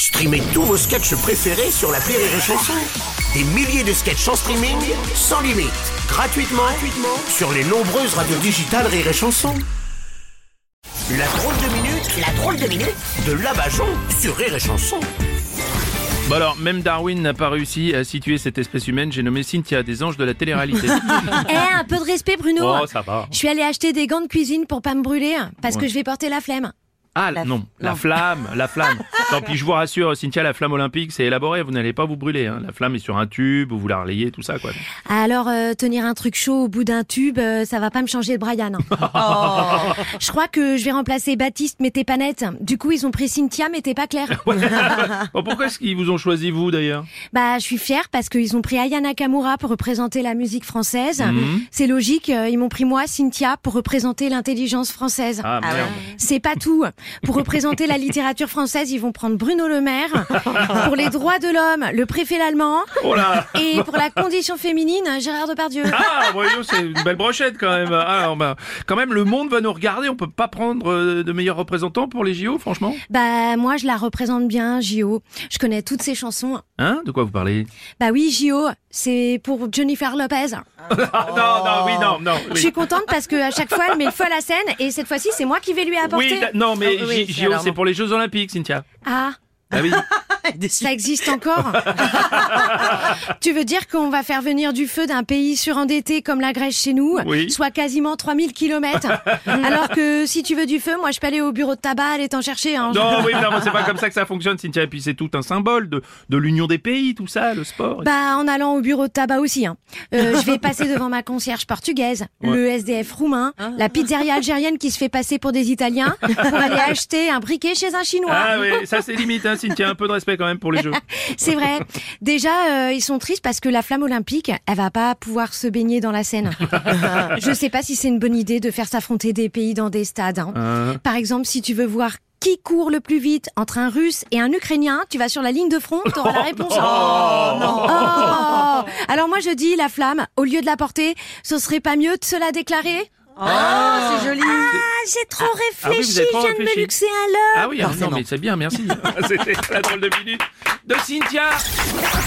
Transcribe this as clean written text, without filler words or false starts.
Streamez tous vos sketchs préférés sur l'appli Rire et Chanson. Des milliers de sketchs en streaming, sans limite, gratuitement sur les nombreuses radios digitales Rire et Chanson. La drôle de minute de Labajon sur Rire et Chanson. Bon alors, même Darwin n'a pas réussi à situer cette espèce humaine, j'ai nommé Cynthia, des anges de la télé-réalité. Un peu de respect, Bruno. Oh, ça va. Je suis allée acheter des gants de cuisine pour pas me brûler, parce que je vais porter la flemme. Ah non, la flamme. Tant pis, je vous rassure, Cynthia, la flamme olympique, c'est élaboré, vous n'allez pas vous brûler. Hein. La flamme est sur un tube, vous la relayez, tout ça, quoi. Alors, tenir un truc chaud au bout d'un tube, ça va pas me changer de Brian. Hein. Je crois que je vais remplacer Baptiste, mais t'es pas net. Du coup, ils ont pris Cynthia, mais t'es pas clair. Bon, pourquoi est-ce qu'ils vous ont choisi, vous, d'ailleurs? Bah, je suis fière parce qu'ils ont pris Aya Nakamura pour représenter la musique française. C'est logique, ils m'ont pris moi, Cynthia, pour représenter l'intelligence française. Ah merde. C'est pas tout. Pour représenter la littérature française, ils vont prendre Bruno Le Maire. Pour les droits de l'homme, le préfet l'allemand. Oh là. Et pour la condition féminine, Gérard Depardieu. Ah, voyons, c'est une belle brochette quand même. Alors, quand même, le monde va nous regarder. On peut pas prendre de meilleurs représentants pour les JO, franchement. Bah, moi, je la représente bien, J.O. Je connais toutes ses chansons. Hein? De quoi vous parlez? Bah oui, J.O., c'est pour Jennifer Lopez. Non. Je suis contente parce que à chaque fois, elle met le feu à la scène et cette fois-ci, c'est moi qui vais lui apporter. Oui, non, mais Oui, JO, alors c'est non. pour les Jeux Olympiques, Cynthia. Ah, Ah oui. ça existe encore? Tu veux dire qu'on va faire venir du feu d'un pays surendetté comme la Grèce chez nous, Oui. soit quasiment 3000 kilomètres, alors que si tu veux du feu, moi je peux aller au bureau de tabac, aller t'en chercher. Hein. Non, c'est pas comme ça que ça fonctionne, Cynthia. Et puis c'est tout un symbole de l'union des pays, tout ça, le sport. Bah, en allant au bureau de tabac aussi. Hein. Je vais passer devant ma concierge portugaise, le SDF roumain, la pizzeria algérienne qui se fait passer pour des Italiens, pour aller acheter un briquet chez un Chinois. Ah oui, ça c'est limite, hein, Cynthia. Un peu de respect quand même pour les Jeux. C'est vrai. Déjà, ils sont tristes parce que la flamme olympique, elle va pas pouvoir se baigner dans la Seine. Je sais pas si c'est une bonne idée de faire s'affronter des pays dans des stades. Hein. Par exemple, si tu veux voir qui court le plus vite entre un Russe et un Ukrainien, tu vas sur la ligne de front, t'auras la réponse. Oh. Alors moi je dis, la flamme, au lieu de la porter, ce serait pas mieux de se la déclarer? C'est joli. J'ai trop Ah oui, réfléchi, vous avez trop je viens de me réfléchi. luxer un leurre. Ah oui, non, mais c'est bien, merci. C'était la drôle de minute de Cynthia.